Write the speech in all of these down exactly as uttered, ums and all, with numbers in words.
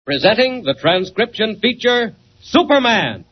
Presenting the transcription feature, Superman.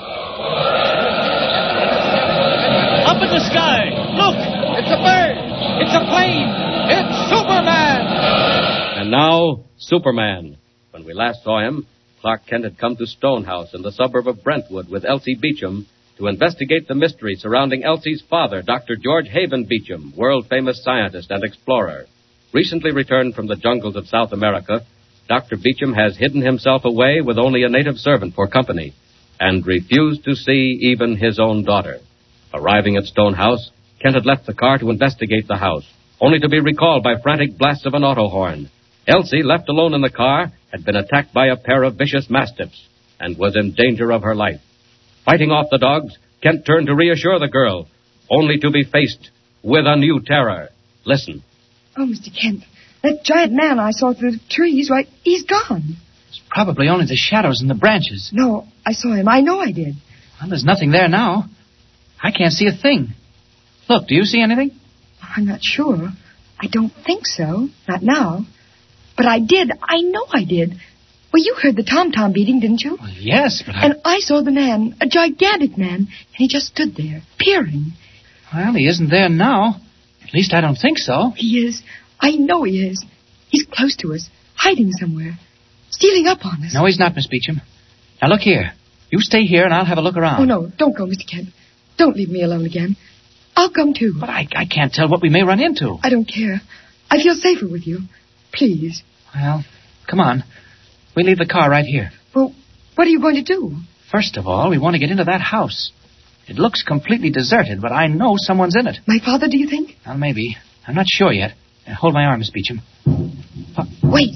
Up in the sky! Look! It's a bird! It's a plane! It's Superman! And now, Superman. When we last saw him, Clark Kent had come to Stonehouse in the suburb of Brentwood with Elsie Beecham to investigate the mystery surrounding Elsie's father, Doctor George Haven Beecham, world-famous scientist and explorer. Recently returned from the jungles of South America, Doctor Beecham has hidden himself away with only a native servant for company and refused to see even his own daughter. Arriving at Stonehouse, Kent had left the car to investigate the house, only to be recalled by frantic blasts of an auto horn. Elsie, left alone in the car, had been attacked by a pair of vicious mastiffs and was in danger of her life. Fighting off the dogs, Kent turned to reassure the girl, only to be faced with a new terror. Listen. Oh, Mister Kent, that giant man I saw through the trees, right, he's gone. It's probably only the shadows in the branches. No, I saw him. I know I did. Well, there's nothing there now. I can't see a thing. Look, do you see anything? I'm not sure. I don't think so. Not now. But I did. I know I did. Well, you heard the tom-tom beating, didn't you? Well, yes, but I... And I saw the man, a gigantic man, and he just stood there, peering. Well, he isn't there now. At least I don't think so. He is. I know he is. He's close to us, hiding somewhere, stealing up on us. No, he's not, Miss Beecham. Now, look here. You stay here, and I'll have a look around. Oh, no, don't go, Mister Kent. Don't leave me alone again. I'll come, too. But I, I can't tell what we may run into. I don't care. I feel safer with you. Please. Well, come on. We leave the car right here. Well, what are you going to do? First of all, we want to get into that house. It looks completely deserted, but I know someone's in it. My father, do you think? Well, maybe. I'm not sure yet. Uh, hold my arm, Miss Beecham. Uh, wait.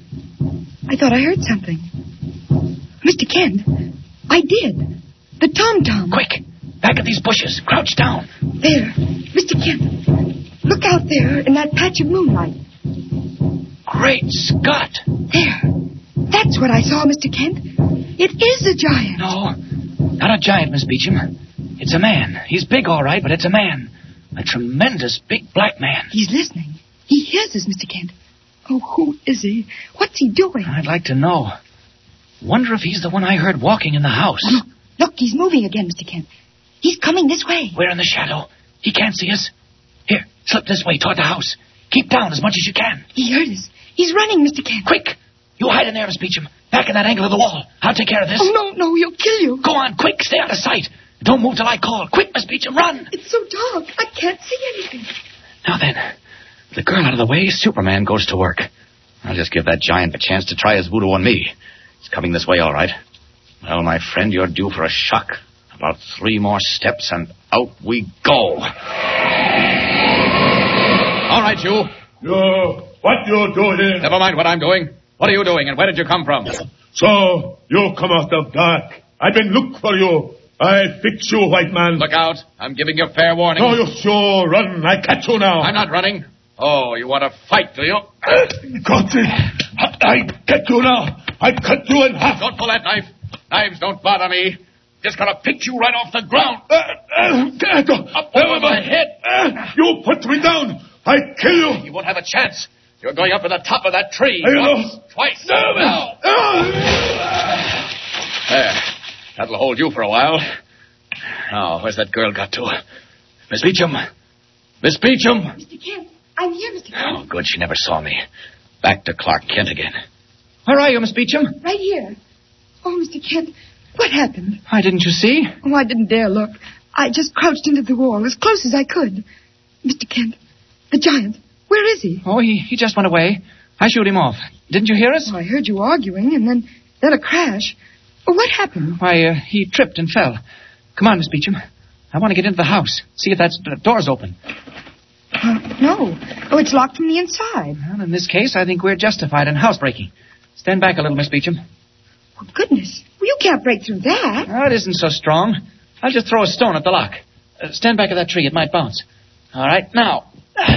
I thought I heard something. Mister Kent, I did. The tom-tom. Quick! Back at these bushes. Crouch down. There. Mister Kent, look out there in that patch of moonlight. Great Scott! There. That's what I saw, Mister Kent. It is a giant. No, not a giant, Miss Beecham. It's a man. He's big, all right, but it's a man. A tremendous big black man. He's listening. He hears us, Mister Kent. Oh, who is he? What's he doing? I'd like to know. Wonder if he's the one I heard walking in the house. Oh, look, look, he's moving again, Mister Kent. He's coming this way. We're in the shadow. He can't see us. Here, slip this way toward the house. Keep down as much as you can. He heard us. He's running, Mister Kent. Quick! You hide in there, Miss Beecham. Back in that angle of the wall. I'll take care of this. Oh, no, no, he'll kill you. Go on, quick. Stay out of sight. Don't move till I call. Quick, Miss Beecham, run. It's so dark. I can't see anything. Now then, with the girl out of the way, Superman goes to work. I'll just give that giant a chance to try his voodoo on me. He's coming this way, all right. Well, my friend, you're due for a shock. About three more steps, and out we go. All right, you. You, what you doing? Never mind what I'm doing. What are you doing, and where did you come from? So, you come out of dark. I've been look for you. I fix you, white man. Look out. I'm giving you fair warning. No, you sure run. I catch you now. I'm not running. Oh, you want to fight, do you? Uh, got it. I get you now. I cut you in half. Don't pull that knife. Knives don't bother me. Just gonna pick you right off the ground. Uh, uh, Up over my head. Uh, you put me down. I kill you. You won't have a chance. You're going up to the top of that tree. I Once, know. twice. No, now. Uh, There. That'll hold you for a while. Now, where's that girl got to? Miss Beecham. Miss Beecham. Mister Kent, I'm here, Mister Kent. Oh, good. She never saw me. Back to Clark Kent again. Where are you, Miss Beecham? Right here. Oh, Mister Kent, what happened? Why, didn't you see? Oh, I didn't dare look. I just crouched into the wall as close as I could. Mister Kent, the giant, where is he? Oh, he, he just went away. I shooed him off. Didn't you hear us? Oh, I heard you arguing, and then, then a crash. Oh, what happened? Why, uh, he tripped and fell. Come on, Miss Beecham. I want to get into the house. See if that uh, door's open. Uh, no. Oh, it's locked from the inside. Well, in this case, I think we're justified in housebreaking. Stand back a little, Miss Beecham. Oh, goodness. Well, you can't break through that. Oh, it isn't so strong. I'll just throw a stone at the lock. Uh, stand back of that tree. It might bounce. All right, now.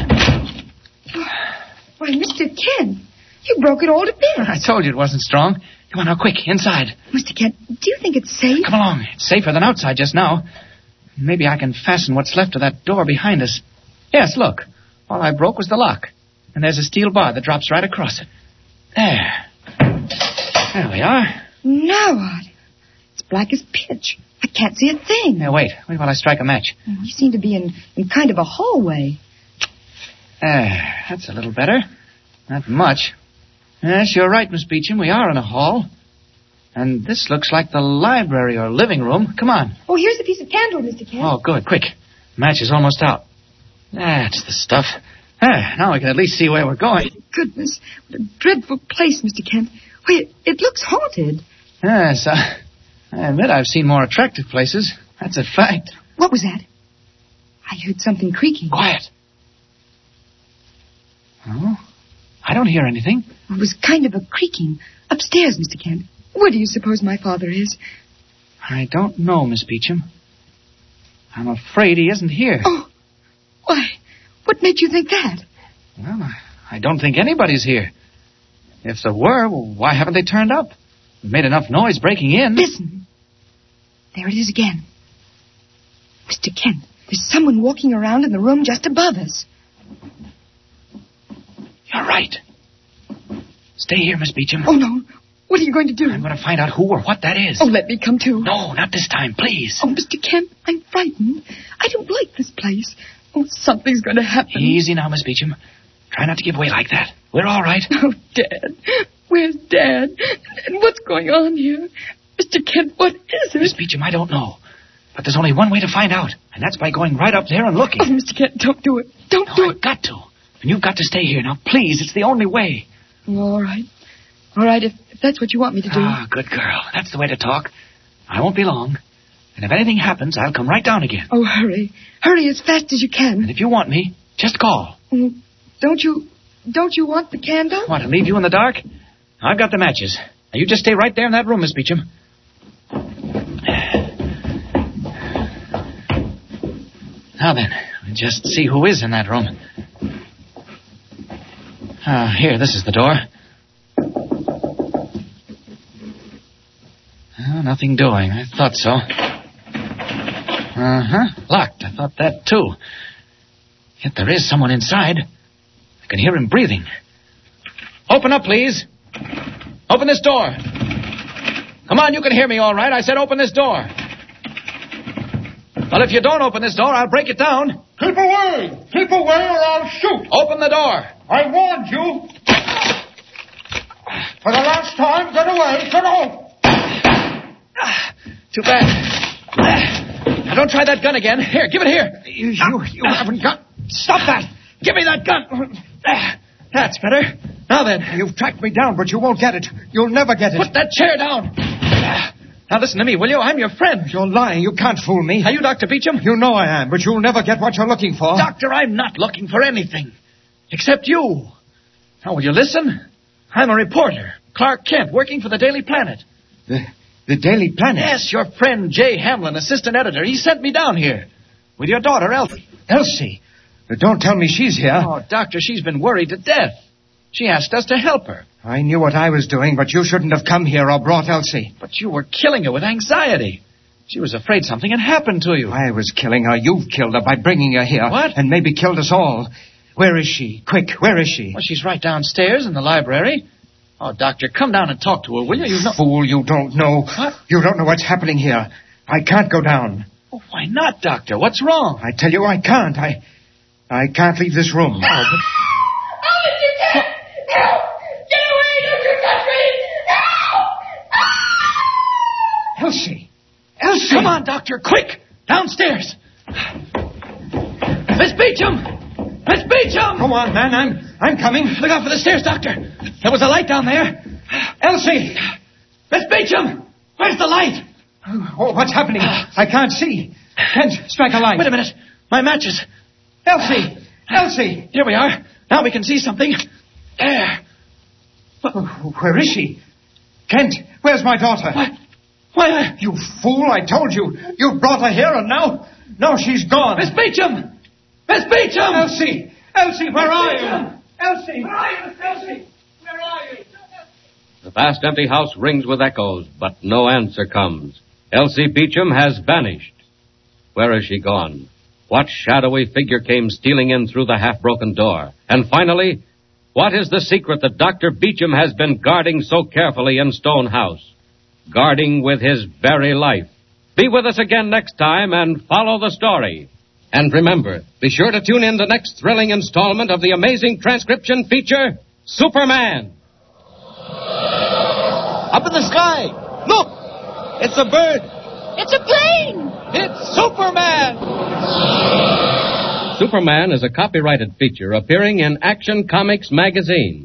Why, Mister Kent, you broke it all to bits. I told you it wasn't strong. Come on now, quick, inside. Mister Kent, do you think it's safe? Come along. It's safer than outside just now. Maybe I can fasten what's left of that door behind us. Yes, look. All I broke was the lock. And there's a steel bar that drops right across it. There. There we are. Now what? It's black as pitch. I can't see a thing. Now, wait. Wait while I strike a match. We seem to be in, in kind of a hallway. There. That's a little better. Not much. Yes, you're right, Miss Beecham. We are in a hall. And this looks like the library or living room. Come on. Oh, here's a piece of candle, Mister Kent. Oh, good. Quick. Match is almost out. That's the stuff. There. Now we can at least see where we're going. Goodness, what a dreadful place, Mister Kent. Why, it, it looks haunted. Yes, I, I admit I've seen more attractive places. That's a fact. What was that? I heard something creaking. Quiet. Oh, I don't hear anything. It was kind of a creaking. Upstairs, Mister Kent. Where do you suppose my father is? I don't know, Miss Beecham. I'm afraid he isn't here. Oh, why? What made you think that? Well, I don't think anybody's here. If there were, well, why haven't they turned up? We've made enough noise breaking in. Listen. There it is again. Mister Kent, there's someone walking around in the room just above us. You're right. Stay here, Miss Beecham. Oh, no. What are you going to do? I'm going to find out who or what that is. Oh, let me come too. No, not this time, please. Oh, Mister Kent, I'm frightened. I don't like this place. Oh, something's going to happen. Easy now, Miss Beecham. Try not to give way like that. We're all right. Oh, Dad. Where's Dad? And what's going on here? Mister Kent, what is it? Miss Beecham, I don't know. But there's only one way to find out, and that's by going right up there and looking. Oh, Mister Kent, don't do it. Don't no, do I've it. got to. And you've got to stay here. Now, please, it's the only way. All right. All right, if, if that's what you want me to do. Ah, good girl. That's the way to talk. I won't be long. And if anything happens, I'll come right down again. Oh, hurry. Hurry as fast as you can. And if you want me, just call. Oh, don't you... Don't you want the candle? Want to leave you in the dark? I've got the matches. Now, you just stay right there in that room, Miss Beecham. Now then, just see who is in that room. Ah, here, this is the door. Oh, nothing doing. I thought so. Uh-huh. Locked. I thought that, too. Yet there is someone inside. I can hear him breathing. Open up, please. Open this door. Come on, you can hear me all right. I said open this door. Well, if you don't open this door, I'll break it down. Keep away! Keep away or I'll shoot! Open the door. I warned you! For the last time, get away! Get out! Too bad. Now, don't try that gun again. Here, give it here. You, you, you haven't got... Stop that! Give me that gun! That's better. Now then. You've tracked me down, but you won't get it. You'll never get it. Put that chair down. Now listen to me, will you? I'm your friend. You're lying. You can't fool me. Are you Doctor Beecham? You know I am, but you'll never get what you're looking for. Doctor, I'm not looking for anything. Except you. Now, will you listen? I'm a reporter. Clark Kent, working for the Daily Planet. The, the Daily Planet? Yes, your friend Jay Hamlin, assistant editor. He sent me down here. With your daughter, Elsie. Elsie? Don't tell me she's here. Oh, Doctor, she's been worried to death. She asked us to help her. I knew what I was doing, but you shouldn't have come here or brought Elsie. But you were killing her with anxiety. She was afraid something had happened to you. I was killing her. You've killed her by bringing her here. What? And maybe killed us all. Where is she? Quick, where is she? Well, she's right downstairs in the library. Oh, Doctor, come down and talk to her, will you? You know... Fool, you don't know. What? You don't know what's happening here. I can't go down. Oh, why not, Doctor? What's wrong? I tell you, I can't. I... I can't leave this room. Oh, but... Oh, Mister Kent! Help! Get away! Don't you touch me! No! Elsie! Elsie! Come on, Doctor, quick! Downstairs! Miss Beecham! Miss Beecham! Come on, man. I'm I'm coming. Look out for the stairs, Doctor. There was a light down there. Elsie! Miss Beecham! Where's the light? Oh, what's happening? I can't see. Kent, strike a light. Wait a minute. My matches. Elsie! Elsie! Here we are. Now we can see something. There. Oh, where is she? Kent, where's my daughter? What? Why, I... You fool, I told you. You brought her here and now... Now she's gone. Miss Beecham! Miss Beecham! Elsie! Elsie, where Miss are Beecham! you? Elsie! Where are you, Miss Elsie? Where are you? The vast empty house rings with echoes, but no answer comes. Elsie Beecham has vanished. Where has she gone? What shadowy figure came stealing in through the half-broken door? And finally, What is the secret that Doctor Beecham has been guarding so carefully in Stone House? Guarding with his very life. Be with us again next time and follow the story. And remember, be sure to tune in the next thrilling installment of the amazing transcription feature, Superman. Up in the sky! Look! It's a bird! It's a plane! It's Superman! Superman is a copyrighted feature appearing in Action Comics magazine.